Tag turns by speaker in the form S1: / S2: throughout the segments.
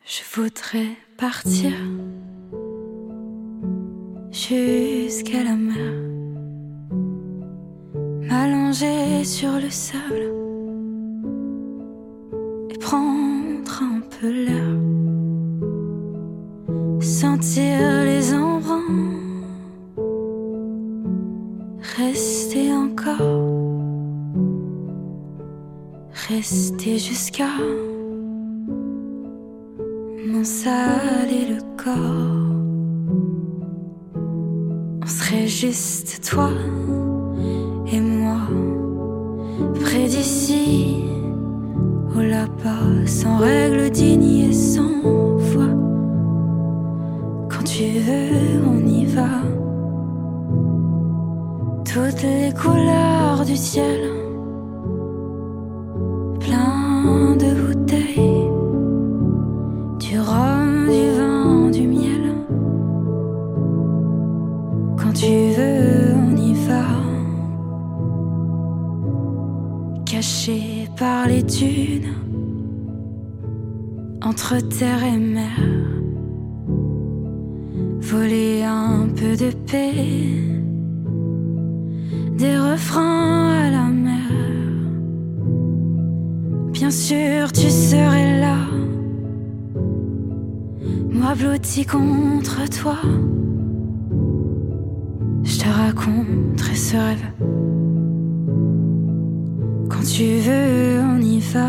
S1: Je voudrais partir jusqu'à la mer, m'allonger sur le sable et prendre un peu l'air, sentir les embruns, rester encore, rester jusqu'à m'en saler le corps. On serait juste toi et moi, près d'ici ou là-bas, sans règles dignes et sans foi. Quand tu veux, on y va. Toutes les couleurs du ciel, plein de bouteilles, du rhum, du vin, du miel. Quand tu veux, on y va. Caché par les dunes, entre terre et mer, voler un peu de paix, des refrains à la mer. Bien sûr, tu serais là, moi blotti contre toi. Je te raconterai ce rêve. Quand tu veux, on y va.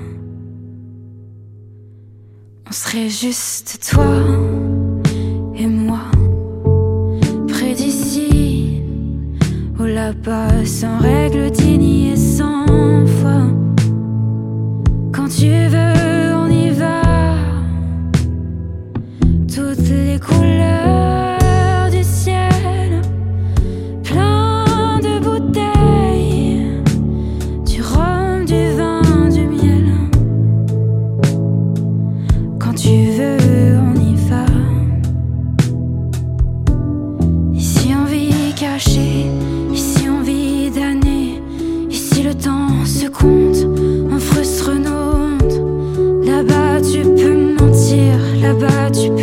S1: On serait juste toi et moi, près d'ici ou là-bas, sans règles dignes et sans foi. Quand tu veux, on y va. Toutes les couleurs du ciel, plein de bouteilles, du rhum, du vin, du miel. Quand tu veux, on y va. Ici on vit caché, ici on vit damné, ici le temps se compte, on frustre nos hontes. Là-bas tu peux mentir, là-bas tu peux